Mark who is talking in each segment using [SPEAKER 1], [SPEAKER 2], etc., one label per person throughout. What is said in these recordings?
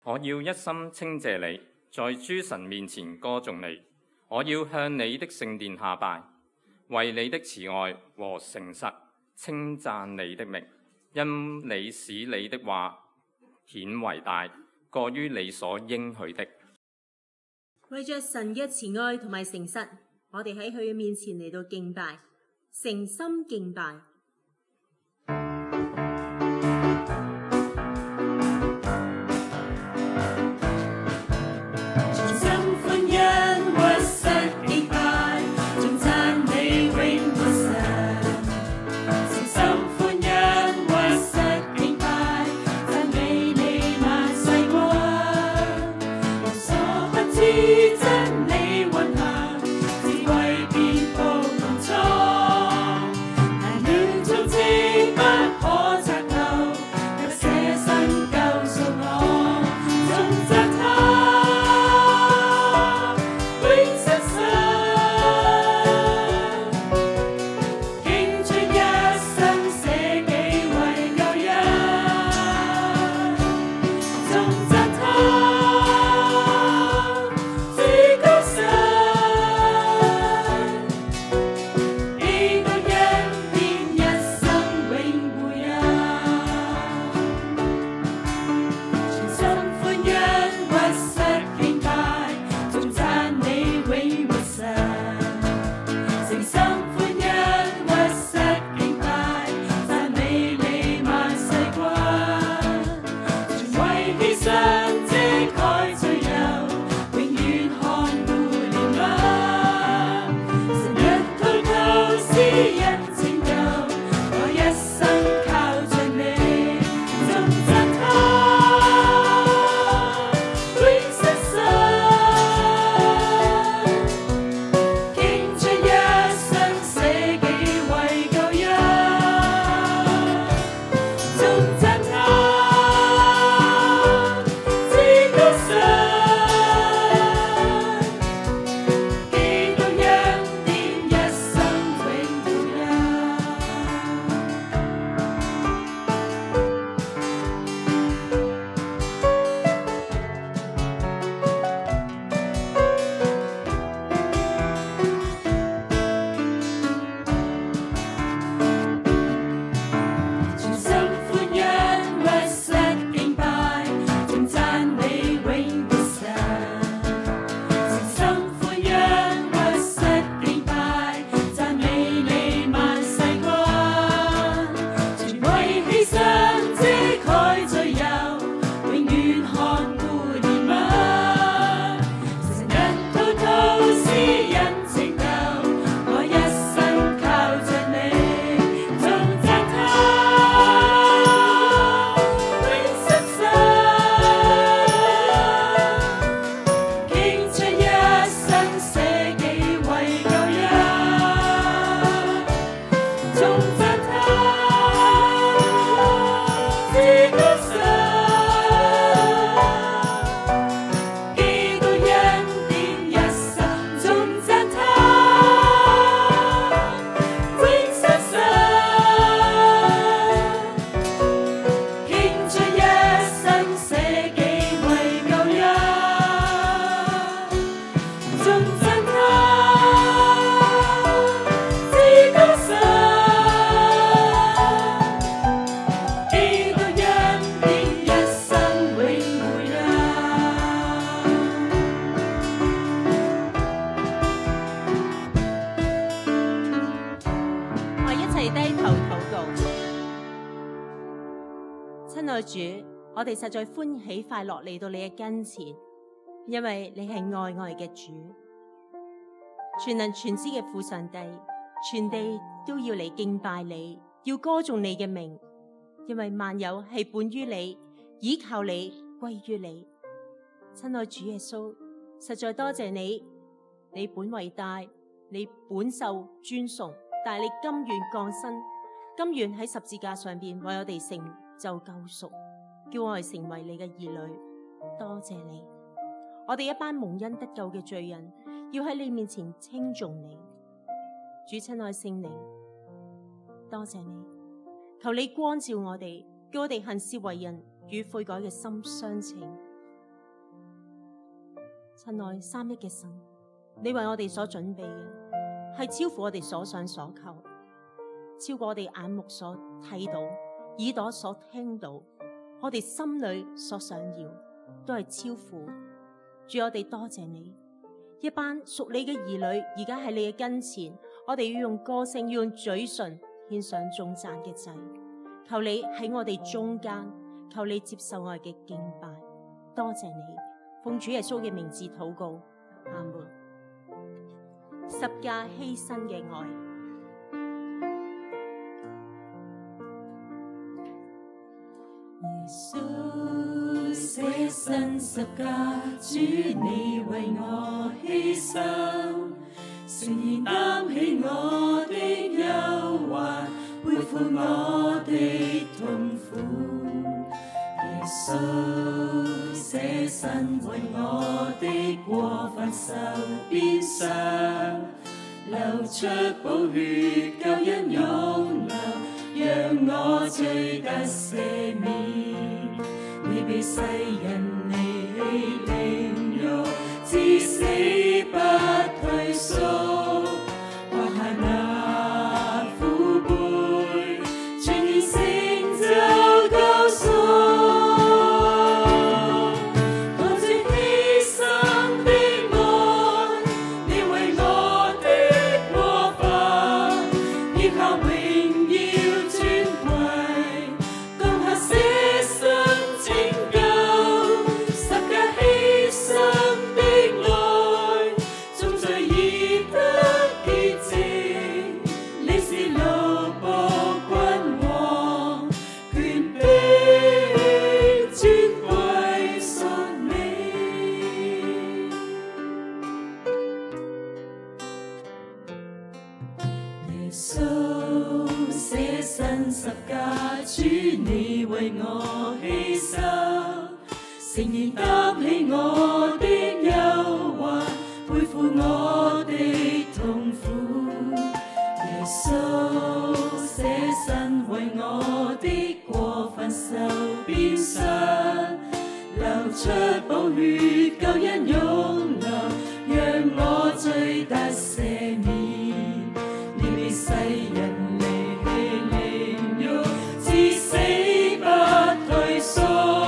[SPEAKER 1] 我要一心稱謝你，在諸神面前歌頌你。我要向你的聖殿下拜，為你的慈愛和誠實稱讚你的名，因你使你的話顯為大，過於你所應許的。
[SPEAKER 2] 為着神嘅慈愛同埋誠實，我哋喺佢嘅面前嚟到敬拜，誠心敬拜。親愛主，我哋實在歡喜快樂嚟到你嘅跟前，因為你係愛我哋嘅主，全能全知嘅父上帝，全地都要嚟敬拜你，要歌頌你嘅名，因為萬有係本於你，倚靠你，歸於你。親愛主耶穌，實在多謝你，你本為大，你本受尊崇，但係你甘願降生，甘願喺十字架上邊為我哋成就救贖，叫我哋成為你嘅兒女。多謝你，我哋一班蒙恩得救嘅罪人，要喺你面前稱頌你。主親愛聖靈，多謝你，求你光照我哋，叫我哋行事為人與悔改嘅心相稱。 親愛三一嘅神，你為我哋所準備嘅係超乎我哋所想所求，超過我哋眼目所睇到、耳朵所聽到，我哋心裏所想要，都係超乎。主，我哋多謝你，一班屬你嘅兒女而家喺你嘅跟前，我哋要用歌聲，要用嘴唇獻上頌讚嘅祭。求你喺我哋中間，求你接受我哋嘅敬拜。多謝你，奉主耶穌嘅名字禱告，阿門。十架犧牲嘅愛。
[SPEAKER 3] 耶穌捨身十架，主你為我犧牲，誠然擔起我的憂患，背負我的痛苦。耶穌捨身為我的過犯受鞭傷，流出寶血救恩湧流，讓我罪得赦免。你被世人離棄凌辱，至死不退縮，喝下那苦杯，全然成就救贖。誠然擔起我的憂患，背負我的痛苦。耶穌捨身為我的過犯受鞭傷，流出寶血救恩湧流，讓我罪得赦免。你被世人離棄凌辱，至死不退縮。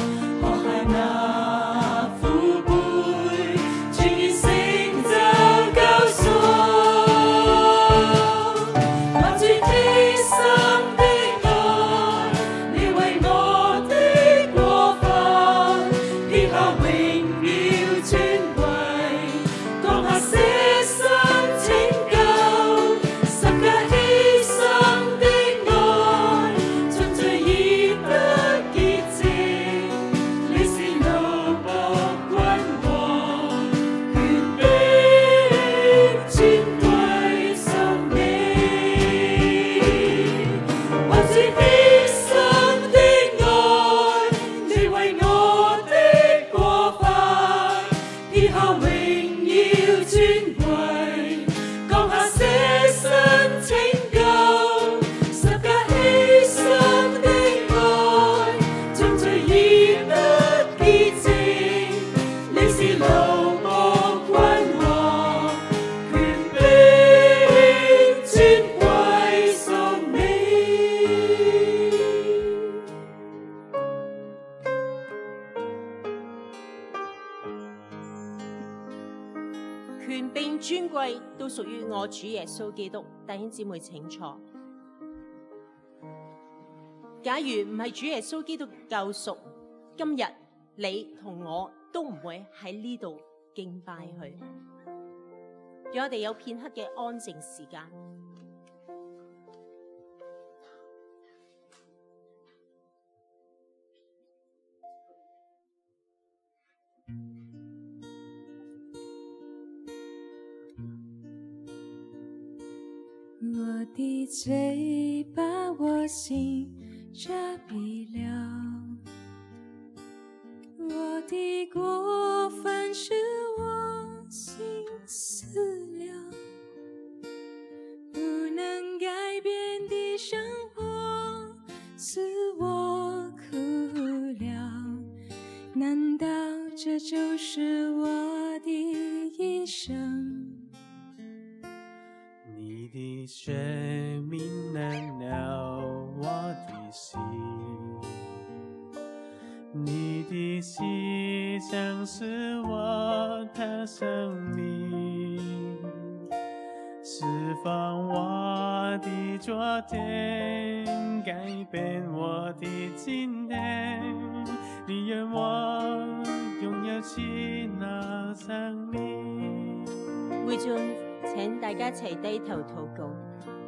[SPEAKER 2] 權柄尊貴都屬於我主耶穌基督。弟兄姊妹請坐。假如唔係主耶穌基督救贖，今日你同我都唔會喺呢度敬拜佢。讓我哋有片刻嘅安靜時間。
[SPEAKER 3] 我的罪把我心遮蔽了，我的過犯使我心死了，不能改變的生活使我哭了，難道這就是我一生。
[SPEAKER 4] 你的生命暖了我的心，你的牺牲是我的生命，释放我的昨天，改变我的今天，你愿我拥有奇那生命。
[SPEAKER 2] 會眾請大家一齊低頭禱告。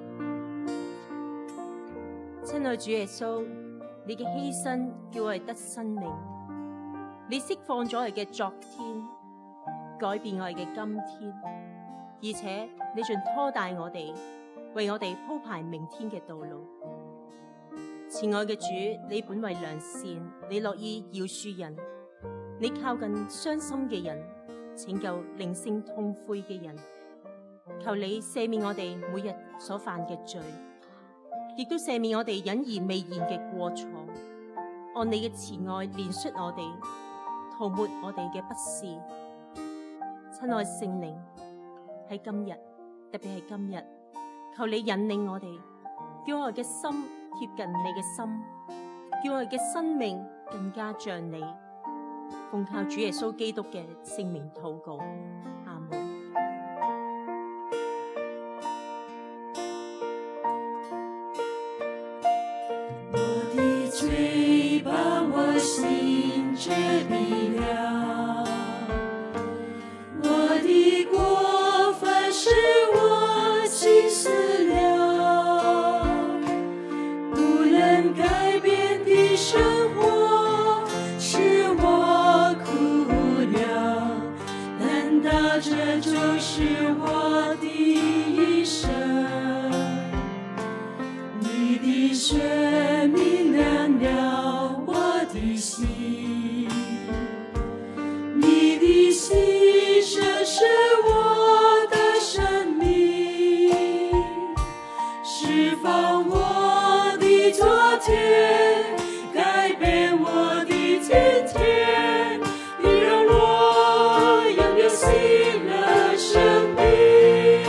[SPEAKER 2] 親愛主耶穌，你嘅犧牲叫我哋得生命，你釋放咗我哋嘅昨天，改變我哋嘅今天，而且你仲拖帶我哋，為我哋鋪排明天嘅道路。慈愛嘅主，你本為良善，你樂意饒恕人，你靠近傷心嘅人，拯救靈性痛悔嘅人。求你赦免我哋每日所犯嘅罪，亦都赦免我哋隱而未現嘅過錯。按你嘅慈愛憐恤我哋，塗抹我哋嘅不是。親愛聖靈，喺今日，特別係今日，求你引領我哋，叫我哋嘅心貼近你嘅心，叫我哋嘅生命更加像你。奉靠主耶穌基督嘅聖名禱告，阿門。
[SPEAKER 3] 我的罪把我心遮蔽了，我的过犯使我气死了，不能改变的生活使我哭了，难道这就是我的一生？你的生命亮了我的心，你的牺牲是我的生命，释放我的昨天，改变我的今天，你让我拥有新的生命。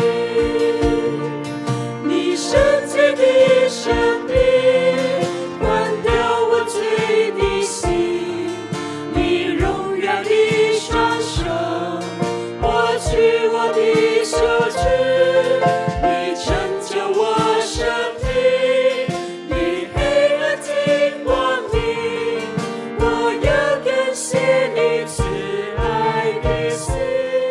[SPEAKER 3] 你圣洁的生命换掉我罪的心，你荣耀的双手抹去我的羞耻，你拯救我生命，你黑暗的光明，我要感谢你慈爱的心。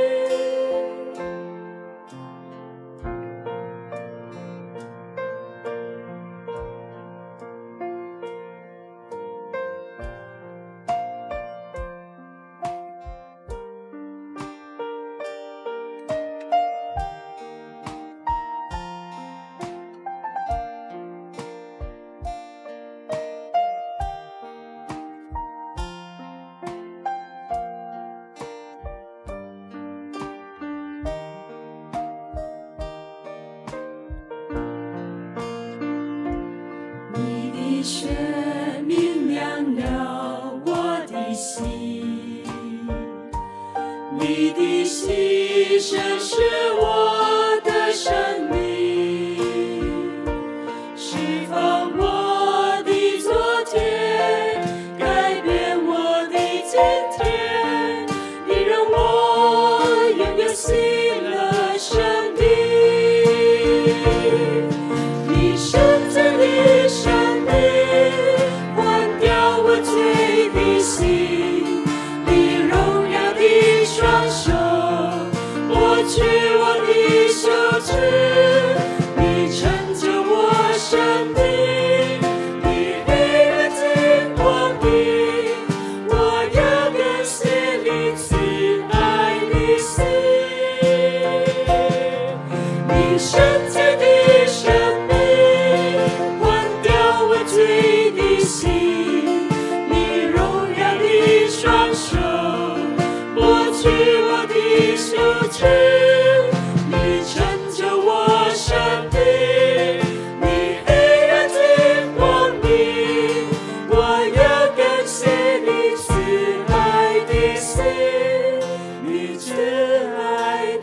[SPEAKER 3] 你的生命亮了我的心，你的牺牲是我的生命，释放我的昨天，改变我的今天，你让我拥有新的生命。你圣洁的生命换掉我罪的心，你荣耀的双手抹去我的羞耻，你拯救我生命，你黑暗的光明，我要感谢你慈爱的心。你圣洁的生命换掉我罪的心，你荣耀的双手抹去我的羞耻，你拯救我生命，你黑暗的光明，我要感谢你慈爱的心，你慈爱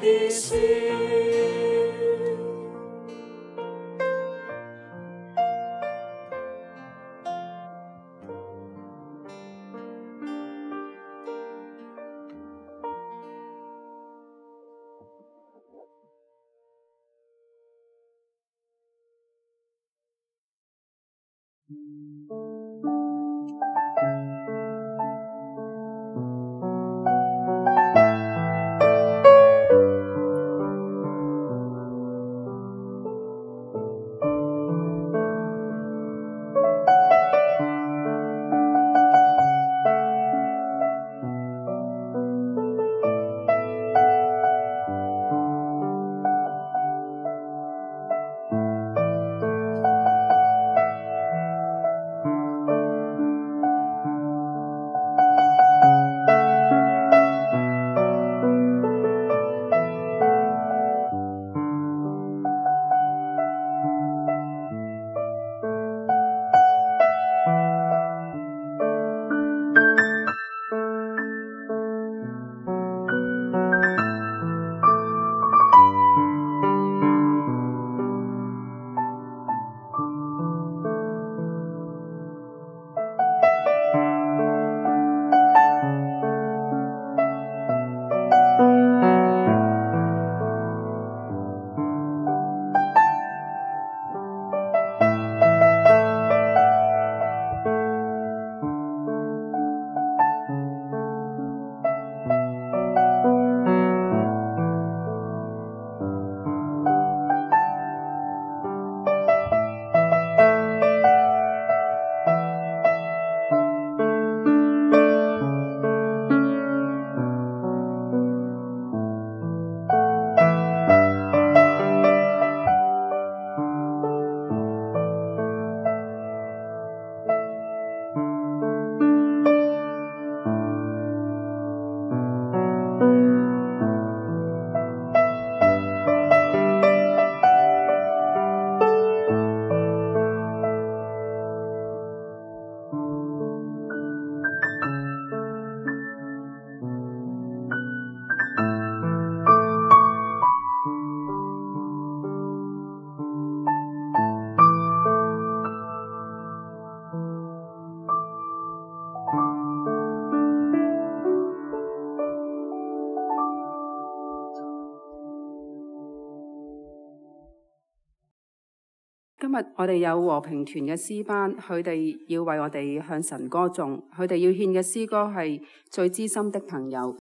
[SPEAKER 5] 今日我哋有和平團嘅詩班，佢哋要為我哋向神歌頌，佢哋要獻嘅詩歌係最知心的朋友。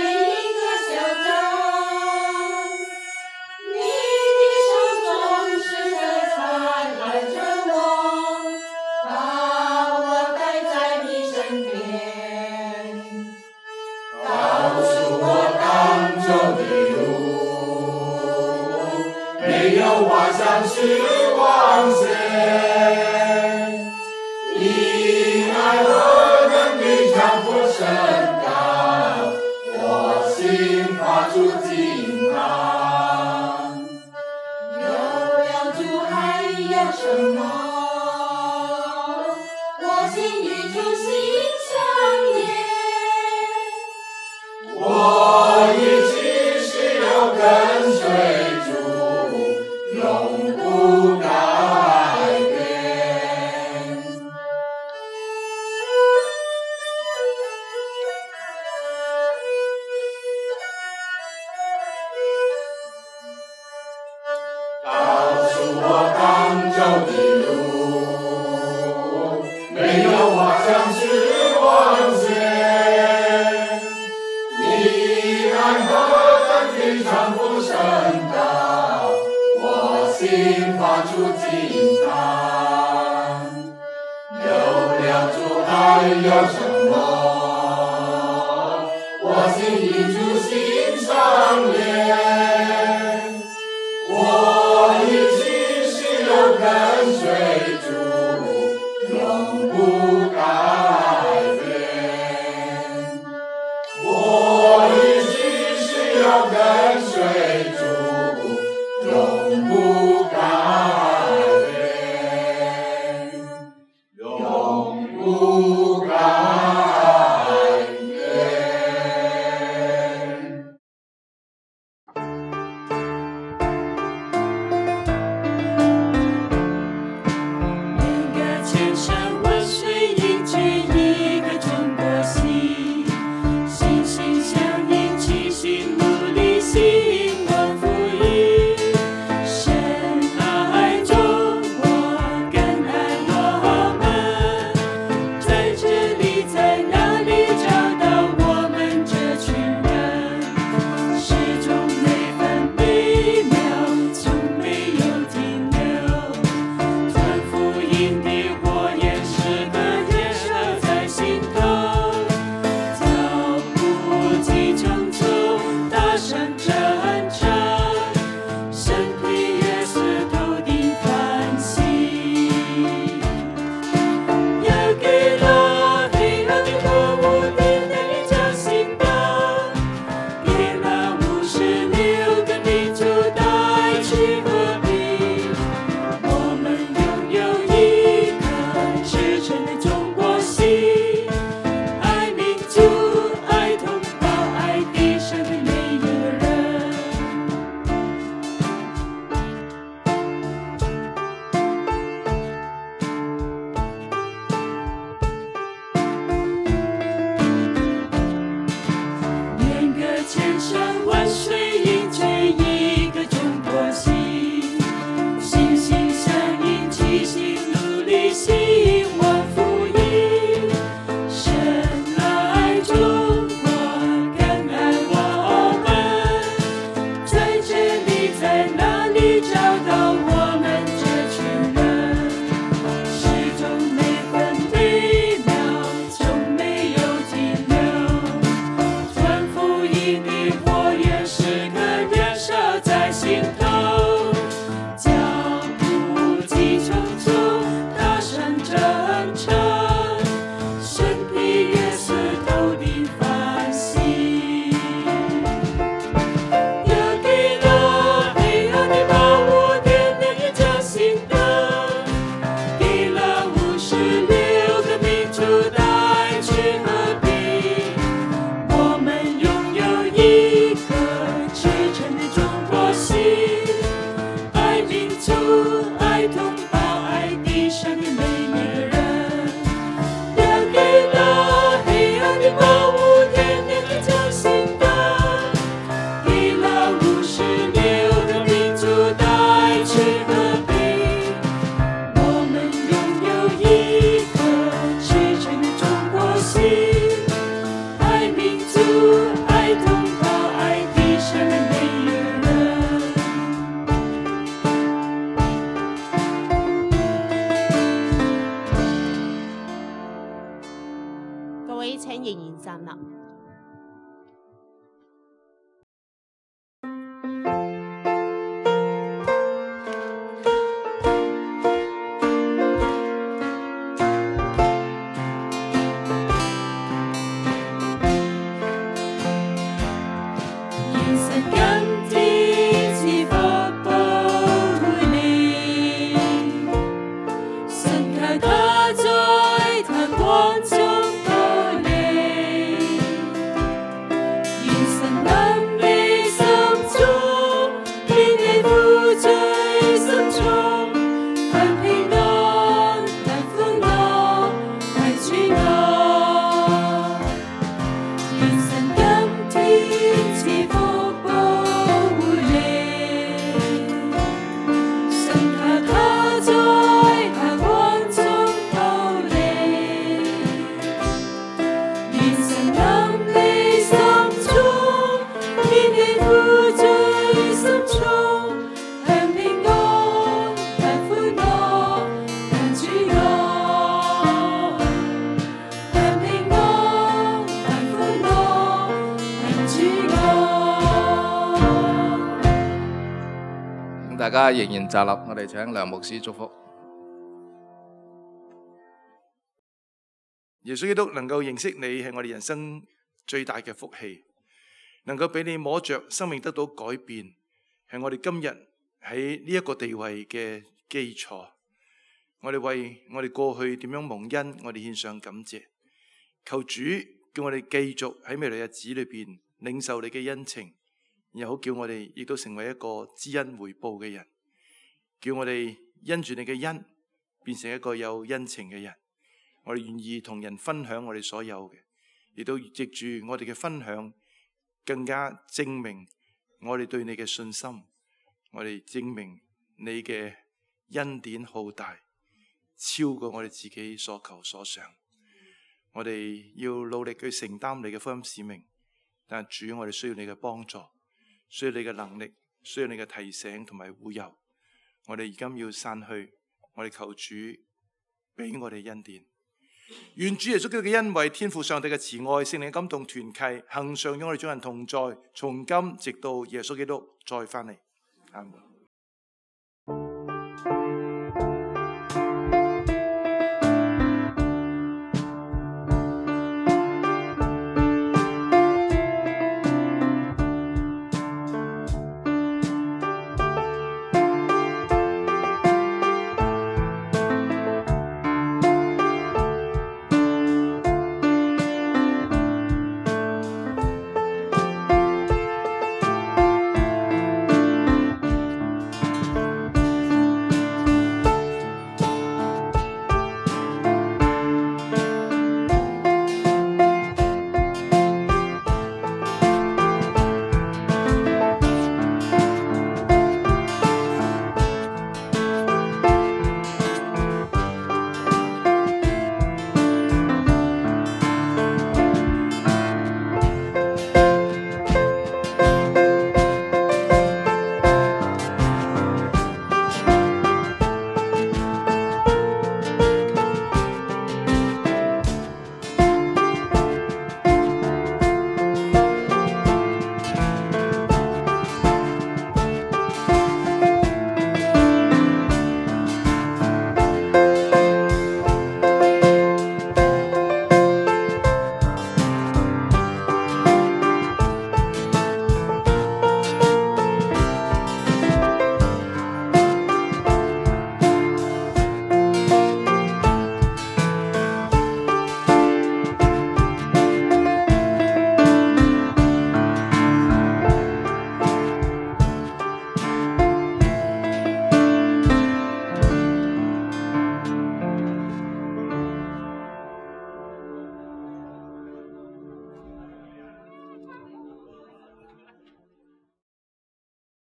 [SPEAKER 3] 是
[SPEAKER 6] 望线，你爱何等地长幅深高，我心发出惊叹。
[SPEAKER 3] 有了主还有什么？我心与主心相连。
[SPEAKER 6] 我已经是要跟随主，永不改变。告诉我当走的路，没有画像是望线。你爱何等地长幅深高，我心发出惊叹。有了主还有什么？我心与主心相连。我已经是要跟随主，永不改变。我已经是要跟随主，永不改变，永不改变。
[SPEAKER 3] 每个千山万水凝聚一个中国心，心心相印，齐心努力，心
[SPEAKER 7] 大家仍然站立，我哋請梁牧師祝福。
[SPEAKER 8] 耶穌基督能夠認識你係我哋人生最大嘅福氣，能夠俾你摸着生命得到改變，係我哋今日喺呢一個地位嘅基礎。我哋為我哋過去點樣蒙恩，我哋獻上感謝。求主叫我哋繼續喺未來日子裏邊領受你嘅恩情，然後好叫我哋亦都成為一個知恩回報嘅人，叫我哋因住你嘅恩變成一個有恩情嘅人。我哋願意同人分享我哋所有嘅，亦都藉住我哋嘅分享，更加證明我哋對你嘅信心，我哋證明你嘅恩典浩大，超過我哋自己所求所想。我哋要努力去承擔你嘅福音使命，但主，我哋需要你嘅幫助，需要你嘅能力，需要你嘅提醒同埋護佑。我哋而今要散去，我哋求主俾我哋恩典。願主耶穌基督嘅恩惠、天父上帝嘅慈愛、聖靈嘅感動團契，恆常與我哋眾人同在，從今直到耶穌基督再翻嚟。阿門。